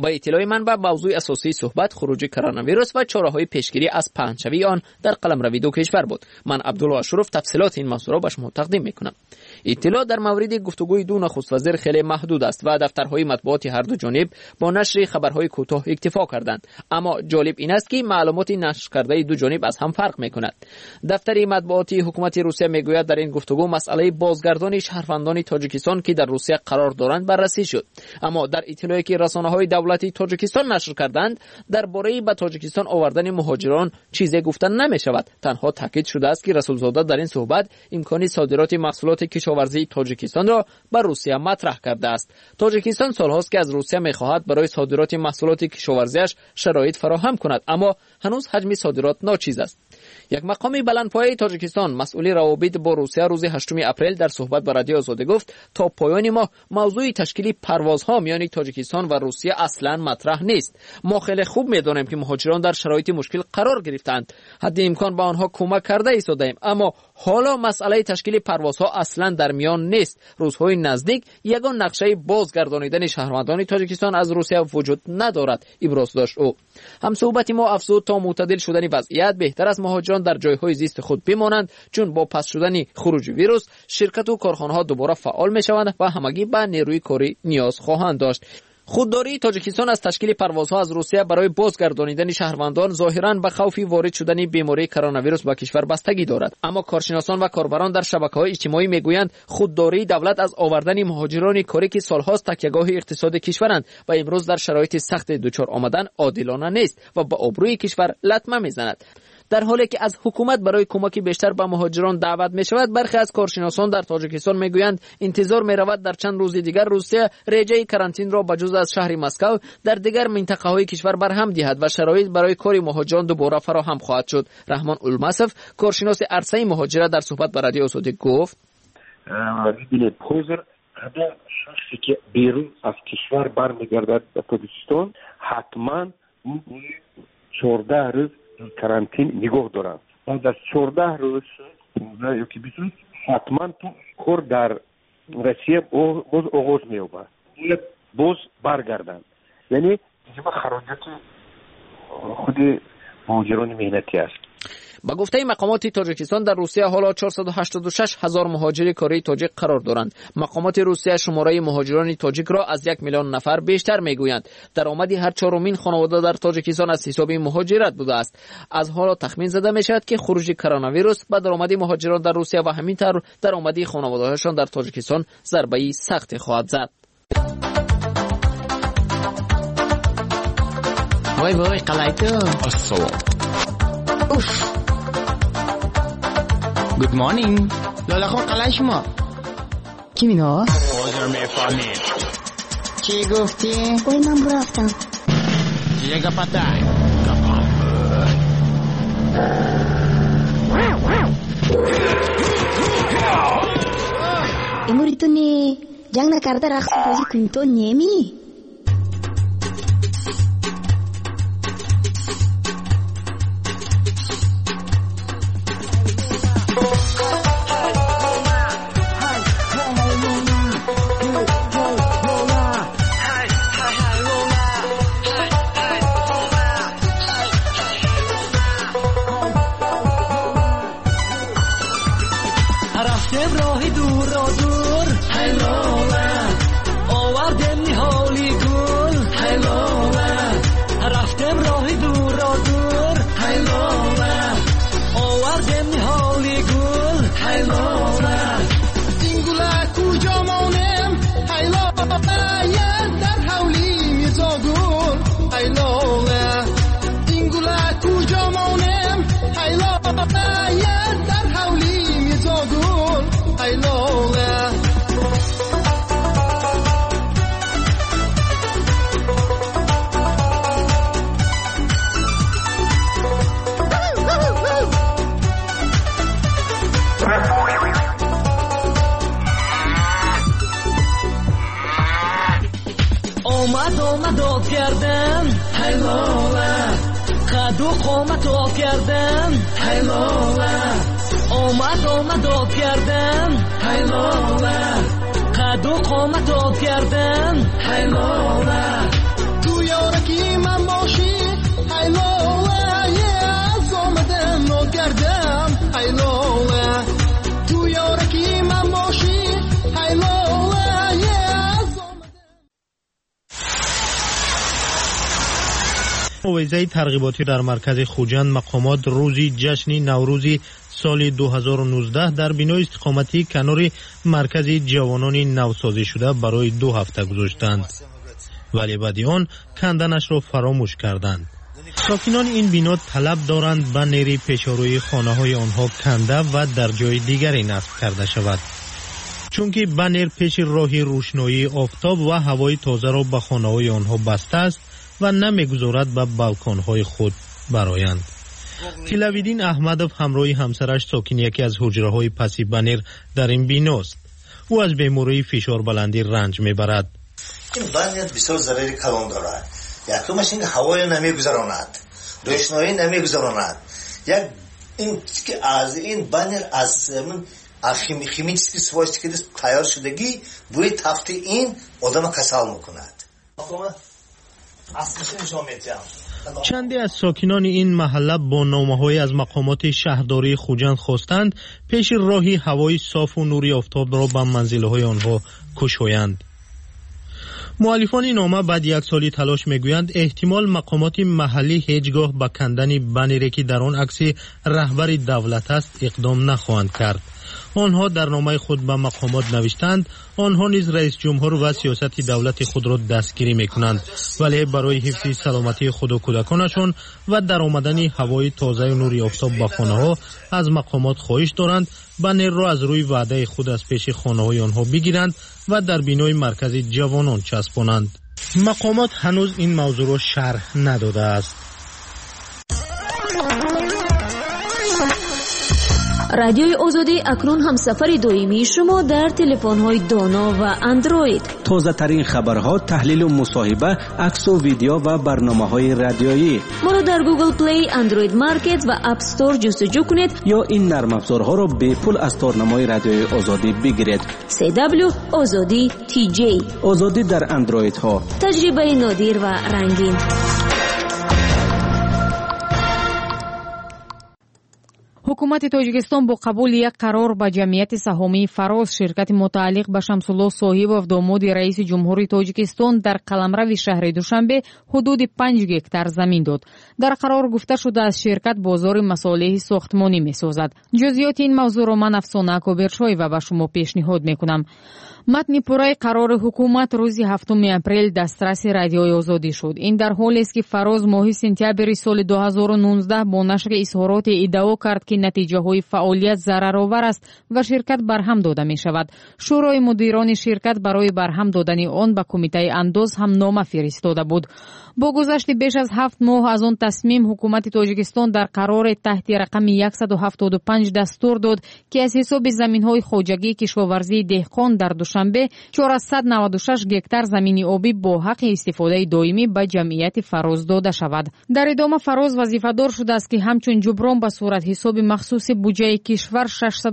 با اطلاع منبع موضوع اساسی صحبت خروج کرونا ویروس و چاره‌های پیشگیری از پهنشوی آن در قلمرو دو کشور بود. من عبدالله اشرف تفصیلات این موضوع را به شما تقدیم میکنم. اطلاع در مورد گفتگوی دو نخست وزیر خیلی محدود است و دفترهای مطبوعاتی هر دو جانب با نشر خبرهای کوتاه اکتفا کردند، اما جالب این است که معلومات نشر کرده دو جانب از هم فرق میکند. دفتر مطبوعاتی حکومت روسیه میگوید در این گفتگو مسئله بازگردانی شهروندان تاجیکستان که در روسیه قرار دارند بررسی شد، اما در اطلاعی که رسانه‌های دولتی تاجیکستان نشر کردند درباره به تاجیکستان آوردن مهاجران چیزی گفتن نمیشود. تنها تاکید شده است که رسولزاده در این صحبت امکان صادرات محصولات کشاورزی تاجیکستان را به روسیه مطرح کرده است. تاجیکستان سالهاست که از روسیه می‌خواهد برای صادرات محصولات کشاورزیش شرایط فراهم کند، اما هنوز حجم صادرات ناچیز است. یک مقام بلندپایه تاجیکستان مسئول روابط با روسیه روز 8 اپریل در صحبت با رادیو آزادی گفت تا پایان ماه موضوع تشکیل پروازها میان تاجیکستان و روسیه اصلا مطرح نیست. ما خیلی خوب میدانیم که مهاجران در شرایط مشکل قرار گرفتند، حد امکان به آنها کمک کرده ایستادیم، اما حالا مسئله تشکیل پروازها اصلا در میان نیست. روزهای نزدیک یگان نقشه بازگردانیدن شهروندان تاجیکستان از روسیه وجود ندارد، ابراز داشت او. هم صحبت ما افزود تا معتدل شدن وضعیت بهتر از مهاجران در جایهای زیست خود بمانند، چون با پس شدن خروج ویروس شرکت و کارخانه‌ها دوباره فعال میشوند و همگی به نیروی کاری نیاز خواهند داشت. خودداری تاجیکستان از تشکیل پروازها از روسیه برای بازگردانیدن شهروندان ظاهراً به خوف وارد شدن بیماری کرونا ویروس به کشور بستگی دارد، اما کارشناسان و کاربران در شبکه‌های اجتماعی میگویند خودداری دولت از آوردن مهاجران کاری که سالهاست تکیه‌گاه اقتصاد کشورند و امروز در شرایط سخت دچار آمدن عادلانه نیست و به آبروی کشور لطمه میزند. در حالی که از حکومت برای کمک بیشتر به مهاجران دعوت می شود، برخی از کارشناسان در تاجیکستان می گویند انتظار می رود در چند روز دیگر روسیه رژه کرانتین را بجز از شهر مسکو در دیگر منطقه های کشور برهم دهد و شرایط برای کار مهاجران دوباره فراهم خواهد شد. رحمان المصف کارشناس عرصه مهاجرت در صحبت با رادیو آزادی گفت: هر شخصی که بیرون از کشور برمیگردد به تاجیکستان حتما 14 روز کرانتین نگاه دارند. بعد از 14 روز یا که 20 روز حتما تو کار در روسیه باز آغاز می‌یابد. باز برگردند. یعنی این خراجات خود مهاجران مهنتی است. با گفته مقامات تاجیکستان در روسیه حالا 486 هزار مهاجر کاری تاجیک قرار دارند. مقامات روسیه شماره مهاجران تاجیک را از 1 میلیون نفر بیشتر میگویند. درآمد هر چهارمین خانواده در تاجیکستان از حساب مهاجرت بوده است. از حالا تخمین زده میشود که خروج کرونا ویروس به درآمد مهاجران در روسیه و همینطور درآمد خانواده‌هایشان در تاجیکستان ضربه سختی خواهد زد. وای وای قلایتو گود مورنینگ لالا خون قلعه شما کی مینا؟ بازار میفهمید چی گفتی؟ اوی من رفتم چیه گپتای؟ Emur itu nih jangan karena raksa baju kunto nyemi. آمد کردم هلاله قد و قامت آب کردم هلاله آمد آب کردم هلاله قد و قامت آب کردم هلاله گویا موعظه ترغیباتی در مرکز خوجند مقامات روزی جشن نوروز سال 2019 در بینای استقامتی کنار مرکز جوانان نوسازی شده برای 2 هفته گذاشتند، ولی بعد آن کندنش را فراموش کردند. ساکنان این بنا طلب دارند بنر پیشروی خانه های آنها کنده و در جای دیگری نصب کرده شود، چون که بنر پیش راه روشنایی آفتاب و هوای تازه را به خانه های آنها بسته است و نمیگذارد به بالکن های خود برآیند. تلاویدین احمدов همراه همسرش ساکن یکی از حجره های پسی بنر در این بیناست. او از بیماری فشار بلندی رنج میبرد. این بنر بسیار ضرر کلان دارد. یکمش این هوای نمیگذراند، روشنایی نمیگذراند. یک این که از این بنر از خیمیکی سواشتی که تیار شدگی بوی تفتی این آدم کسال میکند. چندی از ساکنان این محله با نامه‌های از مقامات شهرداری خوجند خواستند پیش راهی هوای صاف و نوری آفتاب را به منزل‌های آنها کشایند. مؤلفان این نامه بعد 1 سالی تلاش میگویند احتمال مقامات محلی هیچگاه به کندن بنری که در آن عکس رهبر دولت است اقدام نخواهند کرد. آنها در نامه خود به مقامات نوشتند آنها نیز رئیس جمهور و سیاست دولت خود را دستگیری میکنند، ولی برای حفظ سلامتی خود و کودکانشان و در آمدن هوای تازه و نوری آفتاب به خانه ها از مقامات خواهش دارند بنر را از روی وعده خود از پیش خانه های آنها بگیرند و در بینای مرکز جوانان چسبانند. مقامات هنوز این موضوع را شرح نداده است. رادیوی آزادی اکنون هم سفر دائمی شما در تلفن‌های دانا و اندروید. تازه ترین خبرها، تحلیل و مصاحبه، عکس و ویدیو و برنامه‌های رادیویی. ما را در گوگل پلی، اندروید مارکت و اپ استور جستجو کنید یا این نرم افزارها را به پول از تارنمای رادیوی آزادی بگیرید. CW آزادی TJ. آزادی در اندروید ها. تجربه نادر و رنگین. حکومت تاجیکستان با قبول یک قرار به جمعیت سهامی فراز شرکت متعلق به شمس‌الله صاحب و داماد رئیس جمهوری تاجیکستان در قلمرو شهر دوشنبه حدود 5 گکتار زمین داد. در قرار گفته شده از شرکت بازار مصالح ساختمانی می‌سازد. جزئیات این موضوع را من افسانه کبرشای و به شما پیشنهاد می‌کنم. متن پورای قرار حکومت روز 7 اپریل دسترس رادیوی آزادی شد. این در حالی است که فراز ماه سپتامبر سال 2019 با نشر اظهارات ادعا کرد که نتیجه های فعالیت ضررآور است و شرکت برهم داده می شود. شورای مدیران شرکت برای برهم دادن آن به کمیته انداز هم نامه فرستاده بود. با گذشت بیش از 7 ماه از آن تصمیم حکومت تاجیکستان در قرار تحت رقم 175 دستور داد که از حساب زمین‌های خواجگی کشاورزی دهقان در دوشنبه 496 گکتار زمین آبی با حق استفاده دائمی به جمعیت فراز داده شود. در ادامه فراز وظیفه‌دار شده است که همچون جبران به صورت حساب مخصوص بودجه کشور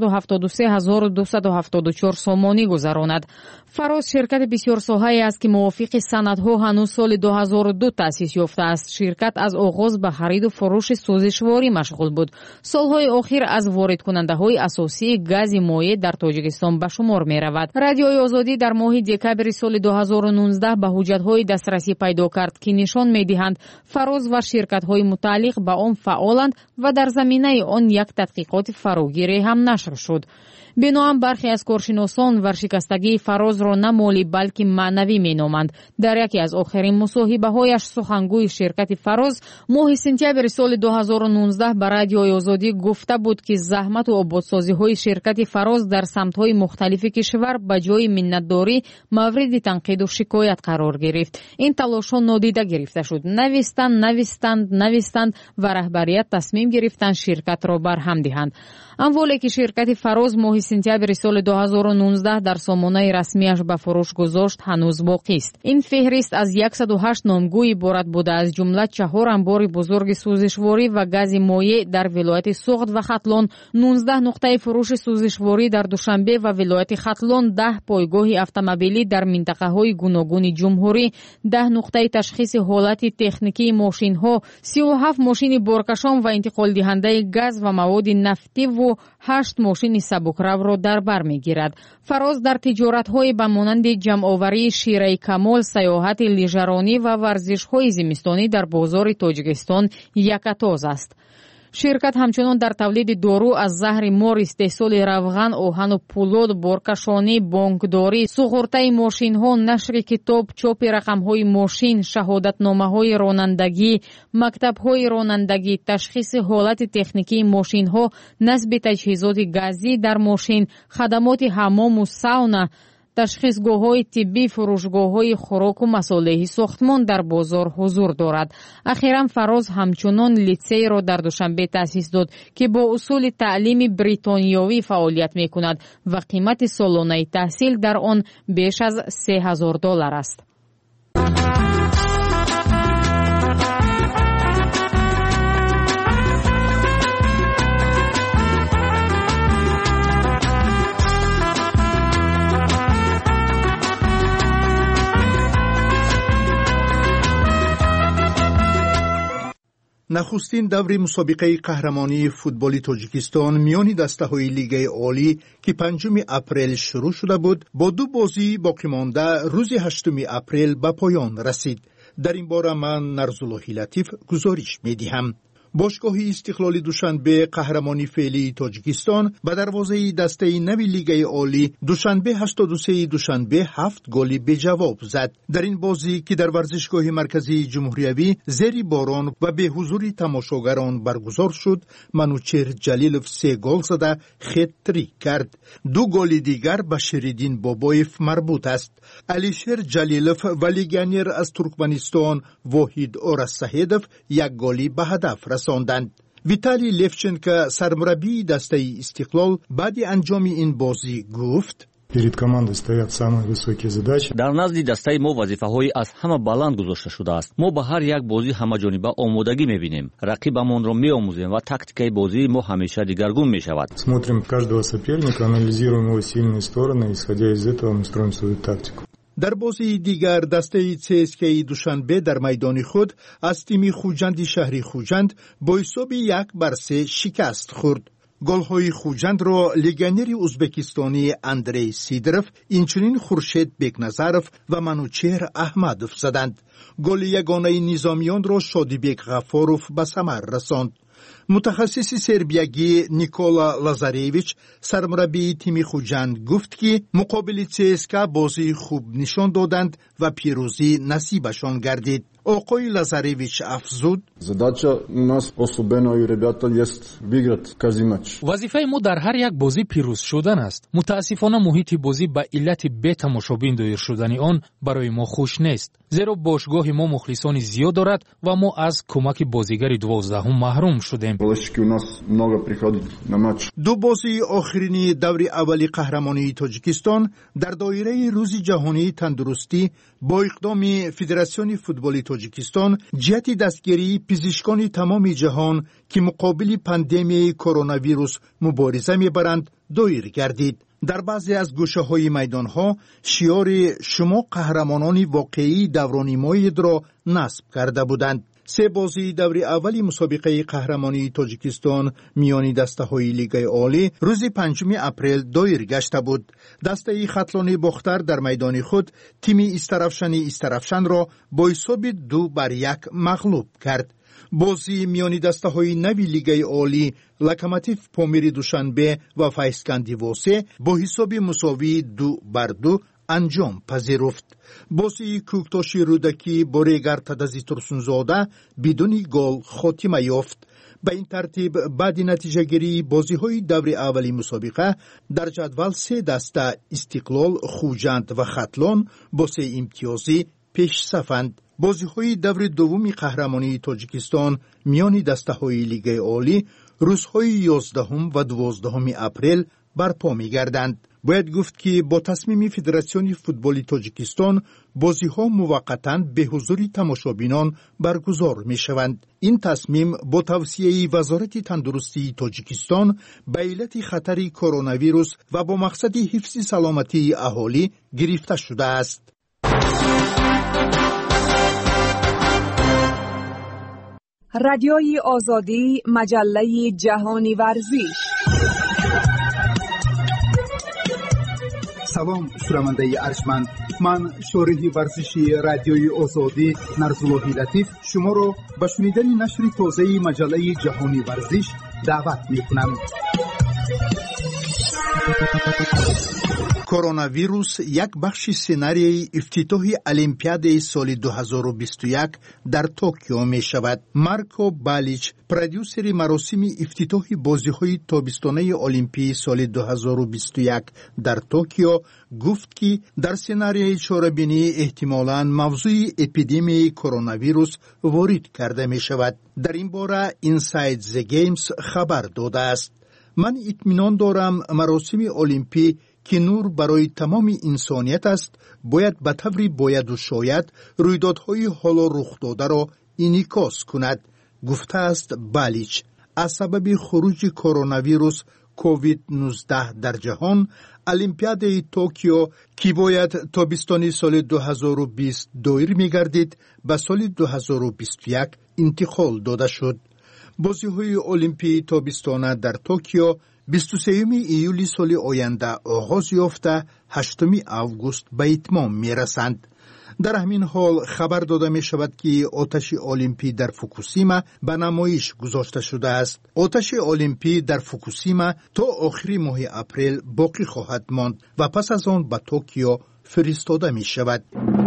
673274 سامانی گذراند. فراز شرکت بسیار ساحه‌ای است که موافق سندها هنوز سال 2002 تأسیس یافته است. شرکت از آغاز به خرید و فروش سوزشواری مشغول بود. سالهای اخیر از وارد کننده‌های اساسی گاز مایع در تاجیکستان به شمار می‌رود. رادیوی آزادی در ماه دکامبر سال 2019 به حجت‌های دسترسی پیدا کرد که نشان می‌دهند فراز و شرکت‌های متعلق به آن فعالند و در زمینه آن یک تحقیقات فراگیری هم نشر شد. بنابراین برخی از کارشناسان ورشکستگی فراز را نه مالی بلکه معنوی مینامند. در یکی از آخرین مصاحبه‌هایش سخنگوی شرکت فراز ماه سپتامبر سال 2019 به رادیوی آزادی گفته بود که زحمت و آبادسازی‌های شرکت فراز در سمت‌های مختلف کشور به جای منتداری مورد تنقید و شکایت قرار گرفت. این تلاش‌ها نادیده گرفته شد. نویستند و رهبریت تصمیم گرفتند شرکت را برهم دهند. اموالی که شرکت فراز ماه سپتامبر سال 2019 در سامانه رسمیش به فروش گذاشت هنوز باقی است. این فهرست از 108 نامگو عبارت بوده، از جمله 4 انبار بزرگ سوزشواری و گاز مایع در ولایت سوغد و ختلان، 19 نقطه فروش سوزشواری در دوشنبه و ولایت ختلان، 10 پایگاه اتومبیلی در منطقه‌های گوناگون جمهوری، 10 نقطه تشخیص حالت تکنیکی ماشین‌ها، 37 ماشین بارکشان و انتقال دهنده گاز و مواد نفتی و 8 ماشین سبکرو پیشروро дар бар мегирад. Фароз дар тиҷоратҳои ба монанди ҷамъоварии Шираи Камол, саёҳати лижаронӣ ва варзишҳои зимистонӣ дар бозори Тоҷикистон якатоз аст. ширкат ҳамчунон дар тавлиди дору аз заҳри мор, истеҳсоли равған, оҳану пулод, боркашонӣ, бонкдорӣ, суғуртаи мошинҳо, нашри китоб, чопи рақамҳои мошин, шаҳодатномаҳои ронандагӣ, мактабҳои ронандагӣ, ташхиси ҳолати техникии мошинҳо, насби таҷҳизоти газӣ дар мошин, хадамоти ҳаммому сауна, ташхисгоҳҳои тиббӣ, фурӯшгоҳҳои хӯроку масолеҳи сохтмон дар бозор ҳузур дорад. Ахиран Фароз ҳамчунон литсейро дар Душанбе таъсис дод, ки бо усули таълими бритониёвӣ фаъолият мекунад ва қимати солонаи таҳсил дар он беш аз $3000 аст. нахустин даври мусобиқаи қаҳрамонии футболи Тоҷикистон миёни дастаҳои Лигаи Олӣ ки 5 апрел шурӯъ шуда буд, бо 2 бозии боқимонда рӯзи 8 апрел ба поён расид. дар ин бора ман Нарзуллоҳи Латиф гузориш медиҳам. бошгоҳи Истиқлоли Душанбе қаҳрамони феълии Тоҷикистон ба дарвозаи дастаи нави Лигаи Олӣ Душанбе 83 Душанбе 7 голи беҷавоб зад. дар ин бозӣ ки дар варзишгоҳи марказии ҷумҳуриявӣ зери борон ва беҳузури тамошогарон баргузор шуд, Манучер Ҷалилов 3 гол зада хет-трик кард. 2 голи дигар ба Ширидин Бобоев марбут аст. Алишер Ҷалилов ва легионер аз Туркманистон Воҳид Орасаҳедов 1 голи ба ҳадаф расонданд. Виталий Левченко, сармураббии дастаи Истиқлол, баъди анҷоми ин бозӣ гуфт: Перед командой стоят самые высокие задачи. Дар назди дастаи мо вазифаҳои аз ҳама баланд гузошта шудааст. Мо ба ҳар як бозӣ ҳамаҷониба омодагӣ мебинем. Рақибамонро меомӯзем ва тактикаи бозии мо ҳамеша дигаргун мешавад. Смотрим каждого соперника, анализируем его сильные стороны, исходя из этого мы строим свою тактику. дар бозии дигар дастаи ЦСКАи Душанбе дар майдони худ аз тими Хуҷанди шаҳри Хуҷанд бо ҳисоби 1-3 шикаст хӯрд. голҳои Хуҷандро легионери ӯзбекистонӣ Андрей Сидоров, инчунин Хуршед Бекназаров ва Манучер Аҳмадов заданд. голи ягонаи низомиёнро Шодибек Ғафоров ба самар расонд. мутахассиси сербиягӣ Никола Лазаревич, сармураббии тими Хуҷанд, гуфт ки муқобили ЦСКА бозии хуб нишон доданд ва пирӯзӣ насибашон гардид. Оқои Лазаревич афзуд: Задача у нас особено и ребята есть выиграть каждый матч. вазифаи мо дар ҳар як бозӣ пирӯз шудан аст. мутаассифона муҳити бозӣ ба иллати бетамошобин доир шудани он барои мо хуш нест, зеро бошгоҳи мо мухлисони зиёд дорад ва мо аз кӯмаки бозигари 12-ум маҳрум шудем. Болельщики у нас много приходят на матч. 2 бозии охирини даври аввали қаҳрамонии Тоҷикистон дар доираи рӯзи ҷаҳонии тандурустӣ бо иқдоми Федератсиони футболи Тоҷикистон ҷиҳати дастгирии пизишкони тамоми ҷаҳон ки муқобили пандемияи коронавирус мубориза мебаранд доир гардид. дар баъзе аз гӯшаҳои майдонҳо шиёри «Шумо қаҳрамонони воқеии даврони моедро» насб карда буданд. 3 бозии даври аввали мусобиқаи қаҳрамонии Тоҷикистон миёни дастаҳои Лигаи Олӣ рӯзи 5 апрел доир гашта буд. дастаи Хатлони Бохтар дар майдони худ тими Истарафшани Истарафшанро бо ҳисоби 2-1 мағлуб кард. бозии миёни дастаҳои нави Лигаи Олӣ Локомотив Помири Душанбе ва Файзканди Восе бо ҳисоби мусовии 2-2 анҷом пазируфт. бозии Кӯктоши Рӯдакӣ бо Регар Тадази Турсунзода бидуни гол хотима ёфт. ба ин тартиб баъди натиҷагирии бозиҳои даври аввали мусобиқа дар ҷадвал 3 даста Истиқлол, Хуҷанд ва Хатлон бо 3 имтиёзӣ пешсафанд. бозиҳои даври дуввуми қаҳрамонии Тоҷикистон миёни дастаҳои Лигаи Олӣ рӯзҳои 11 ва 12 апрел барпо мегарданд. бояд гуфт ки бо тасмими Федератсиони футболи Тоҷикистон бозиҳо муваққатан беҳузури тамошобинон баргузор мешаванд. ин тасмим бо тавсияи Вазорати тандурустии Тоҷикистон ба иллати хатари коронавирус ва бо мақсади ҳифзи саломатии аҳолӣ гирифта шудааст. رادیوی آزادی، مجله جهانی ورزش. салом шунавандаи арҷманд, ман шориҳи варзиши радиои озодӣ Нарзуллоҳи Латиф шуморо ба шунидани нашри тозаи маҷаллаи ҷаҳонӣ варзиш даъват мекунам. коронавирус як бахши сценарияи ифтитоҳи Олимпиадаи соли 2021 дар Токио мешавад. Марко Балич, продюсери маросими ифтитоҳи бозиҳои тобистонаи Олимпии соли 2021 дар Токио, гуфт ки дар сценарияи чорабинӣ эҳтимолан мавзӯи эпидемияи коронавирус ворид карда мешавад. дар ин бора Inside the Games хабар додааст. ман итминон дорам маросими олимпӣ ки нур барои тамоми инсоният аст, бояд ба таври бояду шояд рӯйдодҳои ҳоло рухдодаро инъикос кунад, гуфтааст Балич. аз сабаби хуруҷи коронавирус COVID-19 дар ҷаҳон, Олимпиадаи Токио ки бояд тобистони соли 2020 доир мегардид, ба соли 2021 интиқол дода шуд. бозиҳои олимпии тобистона дар Токио 23 июли соли оянда оғоз ёфта 8 август ба итмом мерасанд. дар ҳамин ҳол хабар дода мешавад ки оташи олимпӣ дар Фукусима ба намоиш гузошта шудааст. оташи олимпӣ дар Фукусима то охири моҳи апрел боқӣ хоҳад монд ва пас аз он ба Токио фиристода мешавад.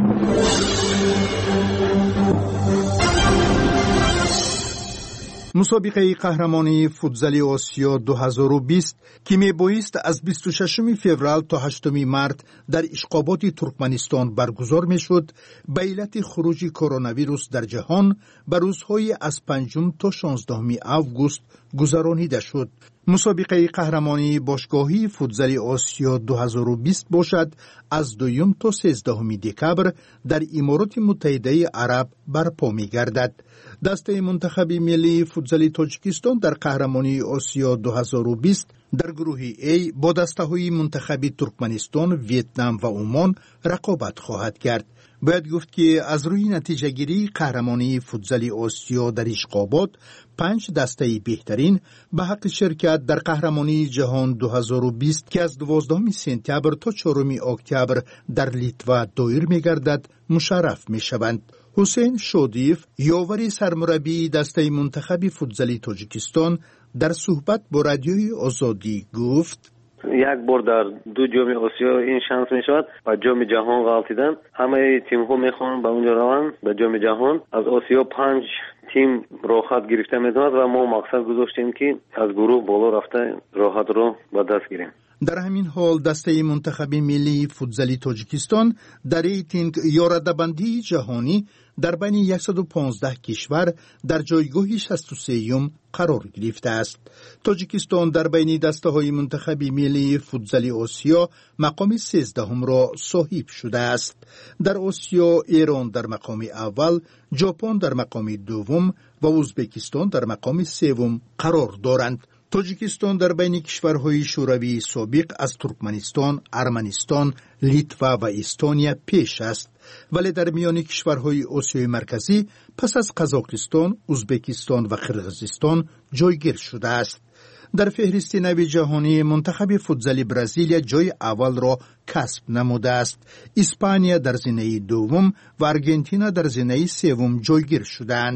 мусобиқаи қаҳрамонии футзали Осиё 2020 ки мебоист аз 26 феврал то 8 март дар Ишқоботи Туркманистон баргузор мешуд, ба иллати хуруҷи коронавирус дар ҷаҳон ба рӯзҳои аз 5 то 16 август гузаронида шуд. мусобиқаи қаҳрамонии бошгоҳии футзали Осиё 2020 бошад аз 2 то 13 декабр дар Имороти Муттаҳидаи Араб барпо мегардад. дастаи мунтахаби миллии футзали Тоҷикистон дар қаҳрамонии Осиё 2020 дар гурӯҳи A бо дастаҳои мунтахаби Туркманистон, Вьетнам ва Умон рақобат хоҳад кард. бояд гуфт ки аз рӯи натиҷагирии қаҳрамонии футзали Осиё дар Ишқобот 5 дастаи беҳтарин ба ҳаққи ширкат дар қаҳрамонии ҷаҳон 2020 ки аз 12 сентябр то 4 октябр дар Литва доир мегардад, мушарраф мешаванд. ҳусейн Шодиев, ёвари сармураббии дастаи мунтахаби футзали Тоҷикистон, дар суҳбат бо радиои Озодӣ гуфт: як бор дар ду ҷоми Осиё ин шанс мешавад ба ҷоми ҷаҳон ғалтидан. ҳамаи тимҳо мехоҳанд ба унҷо раванд, ба ҷоми ҷаҳон. аз Осиё 5 тим роҳат гирифта метавонад ва мо мақсад гузоштем ки аз гурӯҳ боло рафта роҳатро ба даст гирем. дар ҳамин ҳол дастаи мунтахаби миллии футзали Тоҷикистон дар рейтинг ёрадабандии ҷаҳонӣ дар байни 115 кишвар дар ҷойгоҳи 63-ум қарор гирифтааст. Тоҷикистон дар байни дастаҳои мунтахаби миллии футзали Осиё мақоми 13-умро соҳиб шудааст. дар Осиё Эрон дар мақоми аввал, Ҷопон дар мақоми дуввум ва Узбекистон дар мақоми севум қарор доранд. Тоҷикистон дар байни кишварҳои шӯравии собиқ аз Туркманистон, Арманистон, Литва ва Эстония пеш аст, вале дар миёни кишварҳои Осиёи марказӣ пас аз Қазоқистон, Узбекистон ва Қирғизистон ҷойгир шудааст. дар феҳристи нави ҷаҳонӣ мунтахаби футзали Бразилия ҷои аввалро касб намудааст. Испания дар зинаи дуввум ва Аргентина дар зинаи севум ҷойгир шудаанд.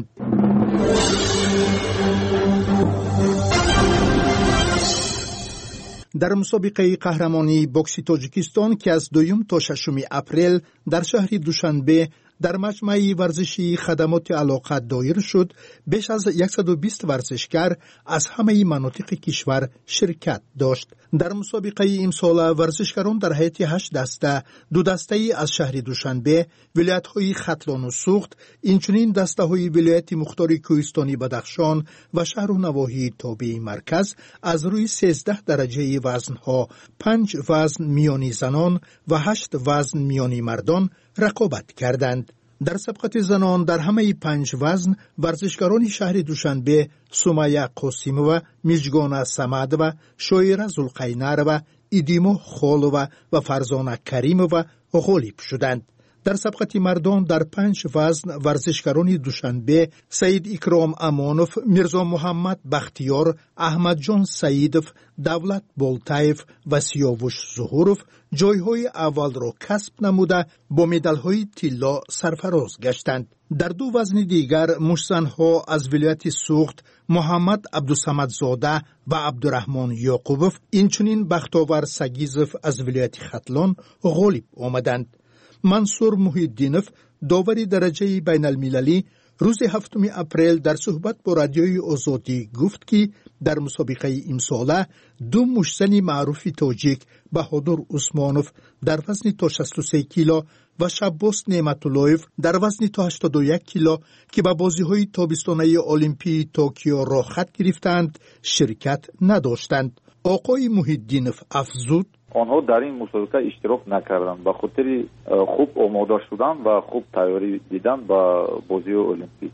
дар мусобиқаи қаҳрамонии бокси Тоҷикистон ки аз 2 то 6 апрел дар шаҳри Душанбе дар маҷмаи варзишии хадамоти алоқа доир шуд, беш аз 120 варзишгар аз ҳамаи манотиқи кишвар ширкат дошт. дар мусобиқаи имсола варзишгарон дар ҳайати 8 даста, 2 дастаи аз шаҳри Душанбе, вилоятҳои Хатлону Суғд, инчунин дастаҳои вилояти Мухтори Кӯҳистони Бадахшон ва шаҳру навоҳии тобеи марказ аз рӯи 13 дараҷаи вазнҳо, 5 вазн миёни занон ва 8 вазн миёни мардон рақобат карданд. дар сабқати занон дар ҳамаи 5 вазн варзишгарони шаҳри Душанбе Сумайя Қосимова, Мижгона Самадова, Шоира Зулқайнарова, Идимо Холова ва Фарзона Каримова ғолиб шуданд. در سبقت مردان در 5 وزن ورزشکاران دوشنبه سعید اکرام امانوف، میرزا محمد بختیار، احمد جان سعیدов، دولت بولتایف و سیاوش ظهورov جایهای اول را کسب نموده با مدالهای طلا سرفراز گشتند. در 2 وزن دیگر مشت‌زنها از ولایت سوخت محمد عبدالصمدزاده و عبدالرحمن یعقوبov، اینچنین بختاور سگیزov از ولایت ختلان غالب آمدند. منصور محی‌الدینov، داور درجه بین المللی، روز 7 اپریل در صحبت با رادیوی آزادی گفت که در مسابقه امساله 2 مشت‌زن معروف تاجیک بهادر عثمانوف در وزن تا 63 کیلو و شباس نعمت‌اللهیف در وزن تا 81 کیلو که به بازی‌های تابستانه المپی توکیو را خط گرفتند شرکت نداشتند. آقای محی‌الدینov افزود: آنها در این مسابقه اشتراک نکردند به خاطر خوب آماده شدن و خوب تیاری دیدن به بازی المپیک.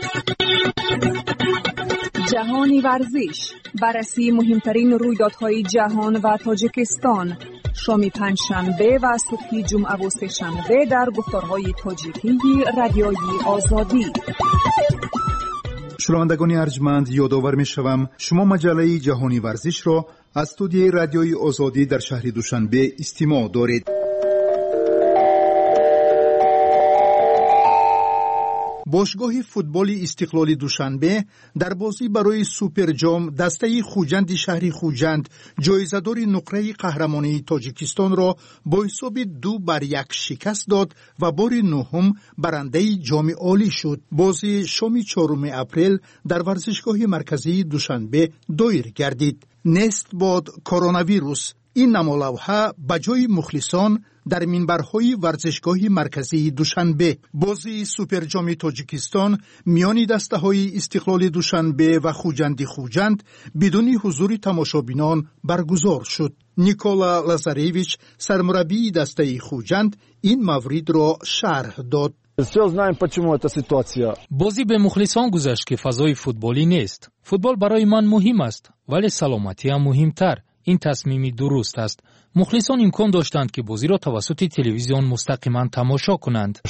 جهانی ورزش، بررسی مهمترین رویدادهای جهان و تاجیکستان، شام پنجشنبه و صبح جمعه و سه‌شنبه در گفتارهای تاجیکی رادیوی آزادی. شنوندگان ارجمند، یادآور می‌شوم شما مجله جهانی ورزش را از استودیوی رادیوی آزادی در شهر دوشنبه استماع دارید. باشگاه فوتبال استقلال دوشنبه در بازی برای سوپر جام دسته خوجند شهر خوجند جایزه‌دار نقره قهرمانی تاجیکستان را با حساب 2-1 شکست داد و بار 9 برنده جام عالی شد. بازی شام 4 اپریل در ورزشگاه مرکزی دوشنبه دایر گردید. نست باد کرونا ویروس. این نمالوها بجای مخلصان در منبرهای ورزشگاه مرکزی دوشنبه بازی سوپر جام تاجیکستان میان دسته های استقلال دوشنبه و خوجند بدون حضور تماشابینان برگزار شد. نیکولا لازارویچ سرمربی دسته خوجند این مورد را شرح داد. بازی به مخلصان گذشت که فضای فوتبالی نیست. فوتبال برای من مهم است ولی سلامتی هم مهمتر. این تصمیمی درست است. مخلصان امکان داشتند که بازی را توسط تلویزیون مستقیما تماشا کنند.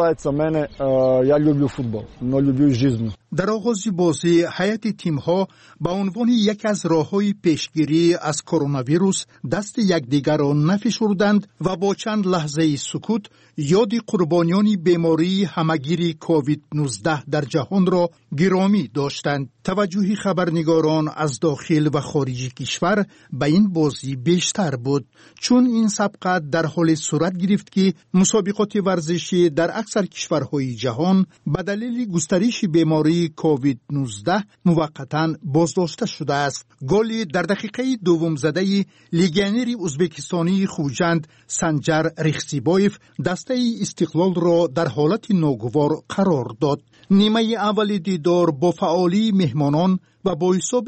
در آغاز بازی هیئت تیم‌ها به عنوان یک از راه‌های پیشگیری از کرونا ویروس دست یکدیگر را نفشردند و با چند لحظه سکوت یاد قربانیان بیماری همگیر کووید 19 در جهان را گرامی داشتند. توجه خبرنگاران از داخل و خارج کشور به این بازی بیشتر بود، چون این سبقت در حال صورت گرفت که مسابقات ورزشی در اکثر کشورهای جهان به دلیل گسترش بیماری کووید 19 موقتا بازداشته شده است. گل در دقیقه دوم زده لیگیونر ازبکستانی خوجند سنجر رخسیبایف دسته استقلال را در حالت ناگوار قرار داد. نیمه اول دیدار با فعالی مهمانان و با حساب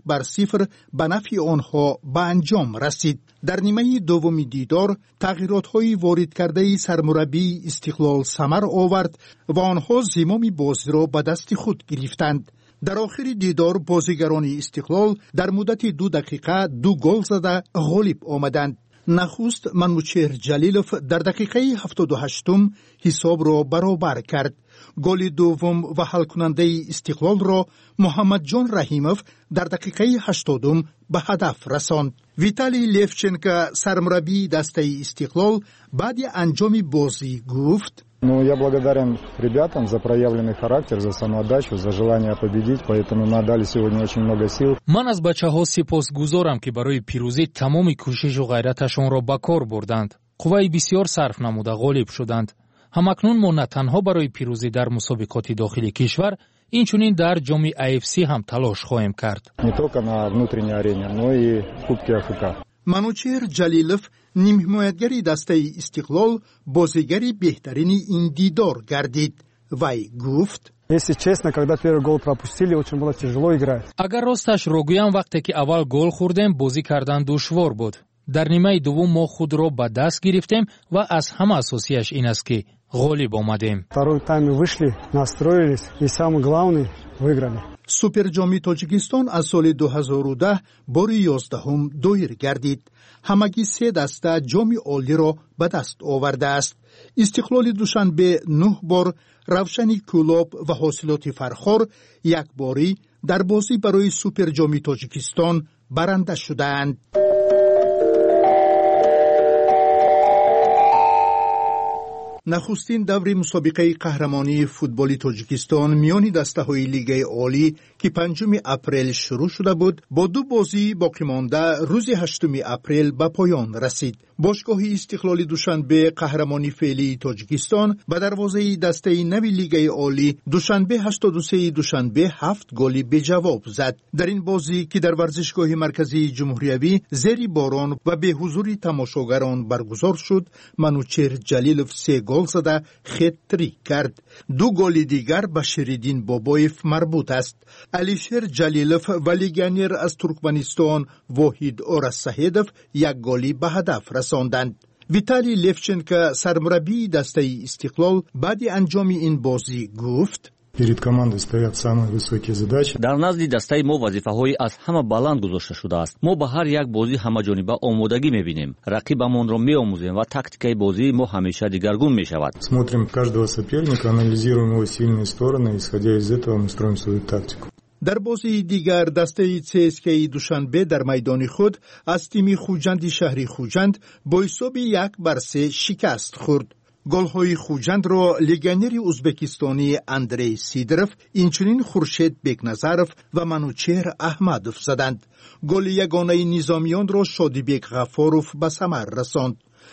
1-0 به نفع آنها به انجام رسید. در نیمه دوم دیدار تغییرات‌های وارد کرده سرمربی استقلال ثمر آورد و آنها زمام بازی را به دست خود گرفتند. در آخر دیدار بازیگران استقلال در مدت 2 دقیقه 2 گل زده غالب آمدند. نخست منوچهر جلیلوف در دقیقه 78 حساب را برابر کرد. گل دوم و حل کننده استقلال را محمد جان رحیموف در دقیقه 80 به هدف رساند. ویتالی لیفچنکو سرمربی دسته استقلال بعد انجام بازی گفت: Я благодарен ребятам за проявленный характер, за самоотдачу, за желание победить, поэтому мы отдали сегодня очень много сил. من از بچه‌ها سپاسگزارم که برای پیروزی تمام کوشش و غیرتشان را به کار بردند. قوای بسیار صرف نموده غالب شدند. همکنون ما نه تنها برای پیروزی در مسابقات داخلی کشور، اینچنین در جام AFC هم تلاش خواهیم کرد. Не только на внутренней арене, но и в Кубке АФК. منوچهر جلیلوف نیم حمایتگری دسته استقلال بازیگری بهترین این دیدار گردید. وی گفت: Если честно, когда первый гол пропустили, очень было тяжело играть. اگر راستش را گویم وقتی که اول گل خوردیم بازی کردن دشوار بود. در نیمه دوم ما خود را به دست گرفتیم و از همه اساسیش این است که غالب آمدیم. Второй тайм вышли, настроились и самое главное выиграли. سوپر جام تاجیکستان از سال 2010 بار 11 دایر گردید. همگی 3 دسته جام عالی را به دست آورده است. استقلال دوشنبه 9 بار، روشن کولاب و حاصلات فرخار یک باری در بازی برای سوپر جام تاجیکستان برنده شدند. نخستین دور مسابقه قهرمانی فوتبال تاجیکستان میان دسته‌های لیگ عالی که 5 اپریل شروع شده بود با 2 بازی باقی مانده روز 8 اپریل به پایان رسید. باشگاه استقلال دوشنبه قهرمانی فعلی تاجیکستان به دروازه دسته نوی لیگ عالی دوشنبه 83 دوشنبه 7 گلی به جواب زد. در این بازی که در ورزشگاه مرکزی جمهوریوی زیر باران و به حضور تماشاگران برگزار شد، منوچهر جلیلوف 3 گل زده خط-تریک کرد. 2 گل دیگر به شریدین بابایف مربوط است. علیشر جلیلوف و لیگانیر از ترکمنستان واحد اورسهیدوف 1 گلی به هدف رساندند. ویتالی لفچنکو سرمربی دسته استقلال بعد انجام این بازی گفت: дар назди дастаи мо вазифаҳои аз ҳама баланд гузошта шудааст. мо ба ҳар як бозӣ ҳамаҷониба омодагӣ мебинем. рақибамонро меомӯзем ва тактикаи бозии мо ҳамеша дигаргун мешавад. Смотрим каждого соперника, анализируем его сильные стороны, исходя из этого мы строим свою тактику. در بازی دیگر دسته CSKA دوشنبه در میدان خود از تیم خوجند شهری خوجند با حساب 1-3 شکست خورد. گل‌های خوجند را لیگانیر ازبکستانی اندری سیدروف، اینچنین خورشید بیکنظرف و منوچهر احمدوف زدند. گل یگانه نظامیان را شادیبek غفاروف به ثمر رساند.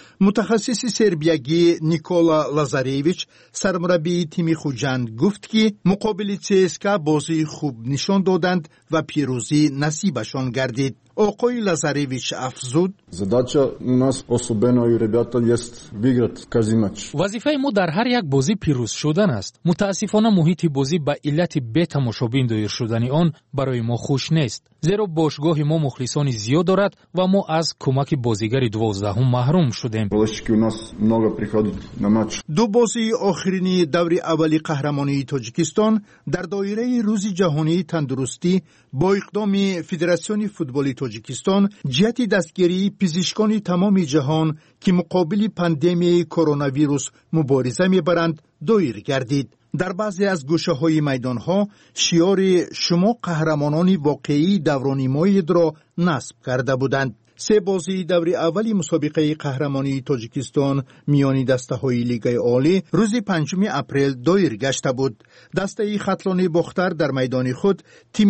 متخصص سربیایی نیکولا لازارویچ سرمربی تیم خوجند گفت که مقابل CSKA بازی خوب نشان دادند و پیروزی نصیبشان گردید. آقای لازارویچ افزود: Задача у нас особенно у ребят есть выиграть каждый матч. вазифаи мо дар ҳар як бозӣ пирӯз шудан аст. мутаассифона муҳити бозӣ ба иллати бетамошобин доир шудани он барои мо хуш нест. зеро бошгоҳи мо мухлисони зиёд дорад ва мо аз кӯмаки бозигари 12-ум маҳрум шудем. Болешки у нас много приходит на матч. 2 бозии охирини даври аввали қаҳрамонии тоҷикистон дар доираи рӯзи ҷаҳонии тандурустӣ бо иқдоми федератсиони футболи тоҷикистон ҷиҳати дастгирии пизишкони тамоми ҷаҳон ки муқобили пандемияи коронавирус мубориза мебаранд доир гардид. در بعضی از گوشه‌های میدان‌ها شعار شما قهرمانان واقعی دوران ماید را نصب کرده بودند. 3 بازی دور اولی مسابقه قهرمانی تاجیکستان میان دسته‌های لیگ عالی روز 5 اپریل دایر گشته بود. دسته خطلان باختر در میدان خود تیم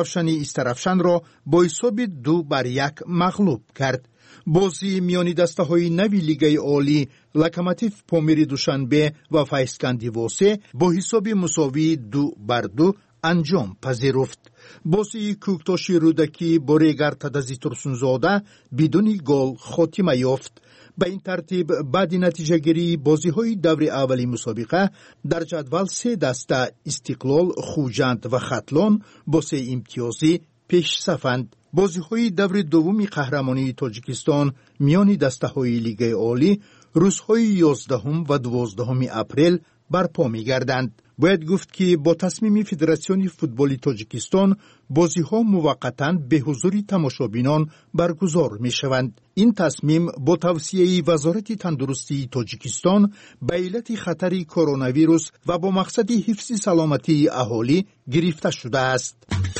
استرفشن را با حساب 2-1 مغلوب کرد. بازی میان دسته‌های نوی لیگ عالی لوکوموتیو پامیر دوشنبه و فیسکندی واسه با حساب مساوی 2-2 انجام پذیرفت. بازی کوکتاش رودکی با ریگر تدزی ترسونزاده بدون گل خاتمه یافت. به این ترتیب بعد نتیجه گیری بازی های دور اولی مسابقه در جدول 3 دسته استقلال، خوجند و خطلان با 3 امتیازی پیش صفند. بازی های دور دومی قهرمانی تاجیکستان میان دسته های لیگ عالی روزهای 11 و 12 اپریل برپا می گردند. باید گفت که با تصمیم فدراسیون فوتبال تاجیکستان بازی ها موقتا به حضور تماشابینان برگزار می شوند. این تصمیم با توصیه وزارت تندرستی تاجیکستان به علت خطر کرونا ویروس و با مقصد حفظ سلامتی اهالی گرفته شده است.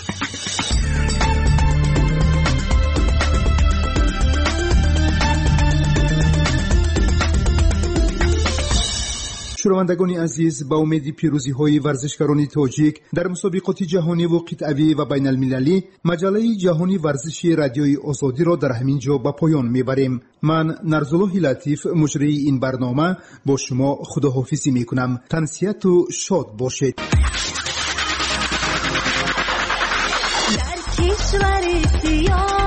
شنوندگان عزیز، با امید پیروزی های ورزشکاران تاجیک در مسابقات جهانی و قطعی و بین المللی مجله جهانی ورزشی رادیوی آزادی را در همین جا به پایان میبریم. من نرزالله لطیف مجری این برنامه با شما خداحافظی میکنم. تنسیت و شاد باشید. در کشور سیاه